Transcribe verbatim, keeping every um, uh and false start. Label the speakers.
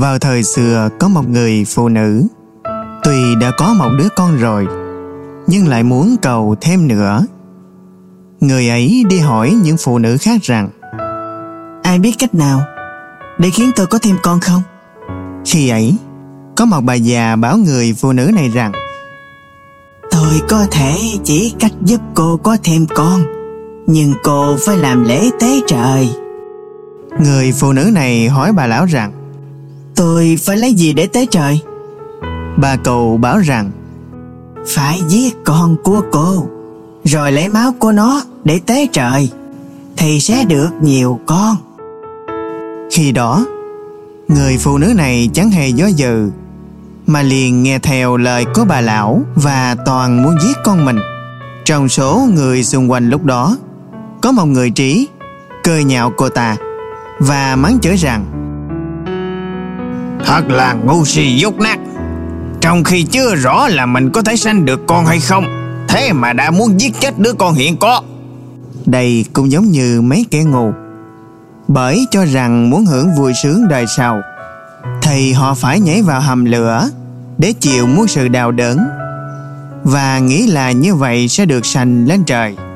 Speaker 1: Vào thời xưa có một người phụ nữ, tuy đã có một đứa con rồi, nhưng lại muốn cầu thêm nữa. Người ấy đi hỏi những phụ nữ khác rằng:
Speaker 2: ai biết cách nào để khiến tôi có thêm con không?
Speaker 1: Khi ấy, có một bà già bảo người phụ nữ này rằng:
Speaker 2: tôi có thể chỉ cách giúp cô có thêm con, nhưng cô phải làm lễ tế trời.
Speaker 1: Người phụ nữ này hỏi bà lão rằng:
Speaker 2: tôi phải lấy gì để tế trời?
Speaker 1: Bà cụ bảo rằng:
Speaker 2: phải giết con của cô, rồi lấy máu của nó để tế trời, thì sẽ được nhiều con.
Speaker 1: Khi đó, người phụ nữ này chẳng hề do dự, mà liền nghe theo lời của bà lão và toàn muốn giết con mình. Trong số người xung quanh lúc đó, có một người trí cười nhạo cô ta và mắng chửi rằng:
Speaker 3: thật là ngu si dốt nát, trong khi chưa rõ là mình có thể sanh được con hay không, thế mà đã muốn giết chết đứa con hiện có.
Speaker 1: Đây cũng giống như mấy kẻ ngu, bởi cho rằng muốn hưởng vui sướng đời sau thì họ phải nhảy vào hầm lửa để chịu muôn sự đau đớn, và nghĩ là như vậy sẽ được sanh lên trời.